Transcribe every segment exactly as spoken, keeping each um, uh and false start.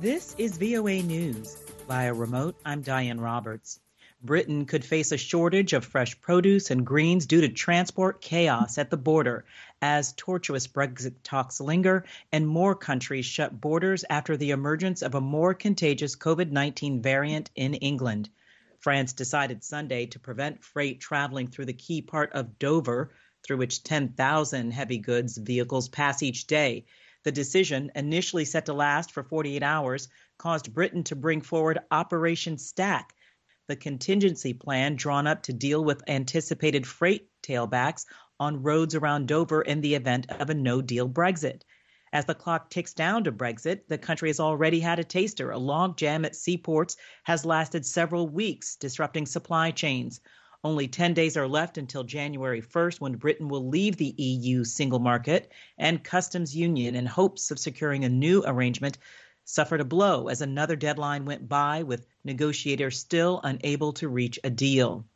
This is V O A News. Via remote, I'm Diane Roberts. Britain could face a shortage of fresh produce and greens due to transport chaos at the border as tortuous Brexit talks linger and more countries shut borders after the emergence of a more contagious COVID nineteen variant in England. France decided Sunday to prevent freight traveling through the key part of Dover, through which ten thousand heavy goods vehicles pass each day. The decision, initially set to last for forty-eight hours, caused Britain to bring forward Operation Stack, the contingency plan drawn up to deal with anticipated freight tailbacks on roads around Dover in the event of a no-deal Brexit. As the clock ticks down to Brexit, the country has already had a taster. A logjam at seaports has lasted several weeks, disrupting supply chains. Only ten days are left until January first, when Britain will leave the E U single market and customs union in hopes of securing a new arrangement suffered a blow as another deadline went by, with negotiators still unable to reach a deal.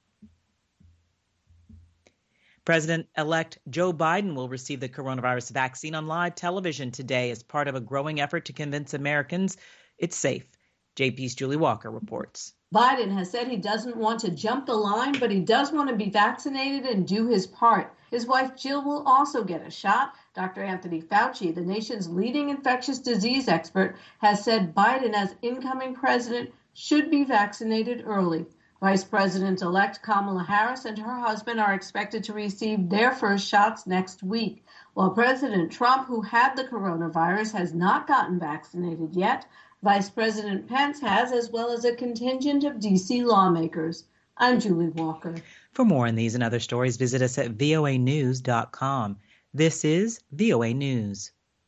President-elect Joe Biden will receive the coronavirus vaccine on live television today as part of a growing effort to convince Americans it's safe. J P's Julie Walker reports. Biden has said he doesn't want to jump the line, but he does want to be vaccinated and do his part. His wife Jill will also get a shot. Doctor Anthony Fauci, the nation's leading infectious disease expert, has said Biden, as incoming president, should be vaccinated early. Vice President-elect Kamala Harris and her husband are expected to receive their first shots next week, while President Trump, who had the coronavirus, has not gotten vaccinated yet. Vice President Pence has, as well as a contingent of D C lawmakers. I'm Julie Walker. For more on these and other stories, visit us at V O A news dot com. This is V O A News.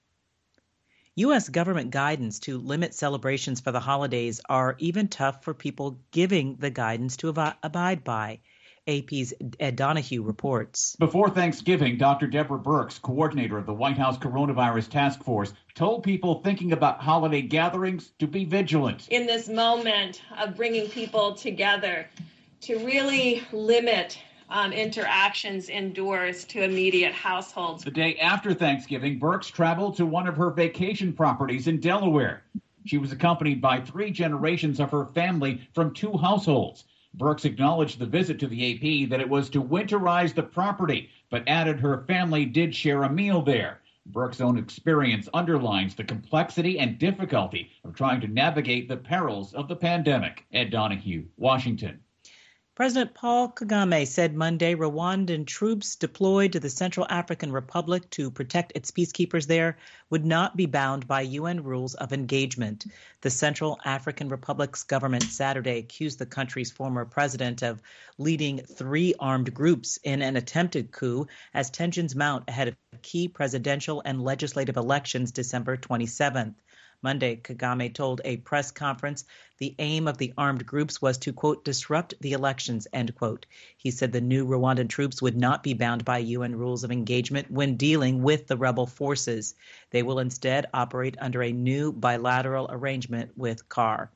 U S government guidance to limit celebrations for the holidays are even tough for people giving the guidance to ab- abide by. A P's Ed Donahue reports. Before Thanksgiving, Doctor Deborah Birx, coordinator of the White House Coronavirus Task Force, told people thinking about holiday gatherings to be vigilant. In this moment of bringing people together, to really limit um, interactions indoors to immediate households. The day after Thanksgiving, Birx traveled to one of her vacation properties in Delaware. She was accompanied by three generations of her family from two households. Birx acknowledged the visit to the A P that it was to winterize the property, but added her family did share a meal there. Birx's own experience underlines the complexity and difficulty of trying to navigate the perils of the pandemic. Ed Donahue, Washington. President Paul Kagame said Monday Rwandan troops deployed to the Central African Republic to protect its peacekeepers there would not be bound by U N rules of engagement. The Central African Republic's government Saturday accused the country's former president of leading three armed groups in an attempted coup as tensions mount ahead of key presidential and legislative elections December twenty-seventh. Monday, Kagame told a press conference the aim of the armed groups was to, quote, disrupt the elections, end quote. He said the new Rwandan troops would not be bound by U N rules of engagement when dealing with the rebel forces. They will instead operate under a new bilateral arrangement with C A R.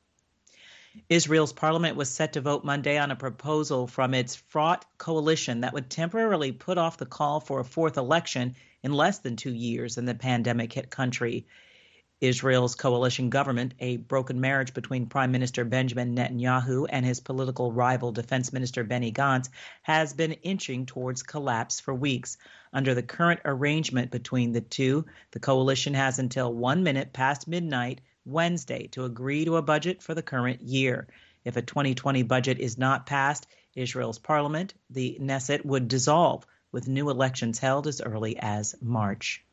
Israel's parliament was set to vote Monday on a proposal from its fraught coalition that would temporarily put off the call for a fourth election in less than two years in the pandemic-hit country. Israel's coalition government, a broken marriage between Prime Minister Benjamin Netanyahu and his political rival Defense Minister Benny Gantz, has been inching towards collapse for weeks. Under the current arrangement between the two, the coalition has until one minute past midnight Wednesday to agree to a budget for the current year. If a twenty twenty budget is not passed, Israel's parliament, the Knesset, would dissolve, with new elections held as early as March.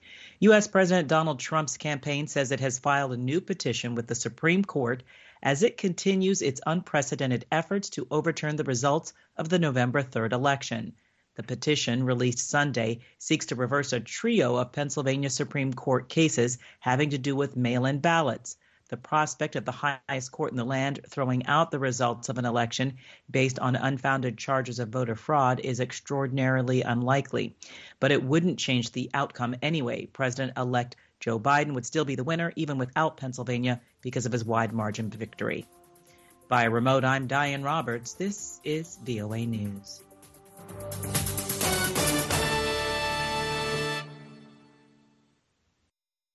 U S. President Donald Trump's campaign says it has filed a new petition with the Supreme Court as it continues its unprecedented efforts to overturn the results of the November third election. The petition, released Sunday, seeks to reverse a trio of Pennsylvania Supreme Court cases having to do with mail-in ballots. The prospect of the highest court in the land throwing out the results of an election based on unfounded charges of voter fraud is extraordinarily unlikely. But it wouldn't change the outcome anyway. President-elect Joe Biden would still be the winner even without Pennsylvania because of his wide margin victory. Via remote, I'm Diane Roberts. This is V O A News.